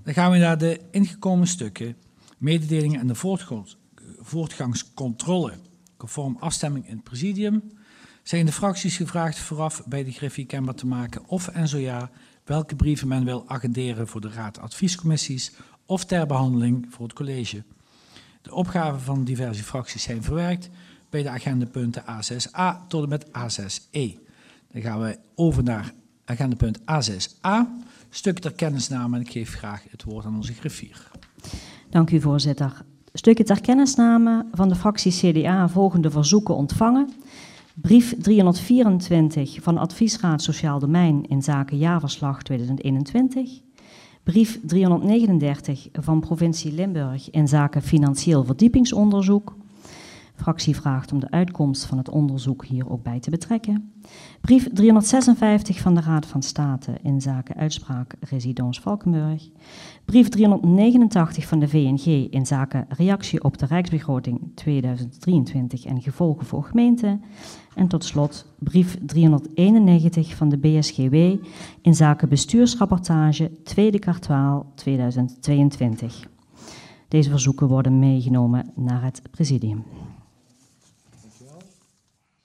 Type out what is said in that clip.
Dan gaan we naar de ingekomen stukken, mededelingen en de voortgangscontrole, conform afstemming in het presidium. Zijn de fracties gevraagd vooraf bij de griffie kenbaar te maken of en zo ja, welke brieven men wil agenderen voor de raad adviescommissies of ter behandeling voor het college. De opgaven van diverse fracties zijn verwerkt bij de agendapunten A6a tot en met A6e. Dan gaan we over naar agendapunt A6a, stuk ter kennisname, en ik geef graag het woord aan onze griffier. Dank u, voorzitter. Stukken ter kennisname van de fractie CDA volgende verzoeken ontvangen. Brief 324 van Adviesraad Sociaal Domein in zaken jaarverslag 2021. Brief 339 van Provincie Limburg in zaken financieel verdiepingsonderzoek. Fractie vraagt om de uitkomst van het onderzoek hier ook bij te betrekken. Brief 356 van de Raad van State in zaken uitspraak Residence Valkenburg. Brief 389 van de VNG in zaken reactie op de Rijksbegroting 2023 en gevolgen voor gemeenten. En tot slot brief 391 van de BSGW in zaken bestuursrapportage tweede kwartaal 2022. Deze verzoeken worden meegenomen naar het presidium.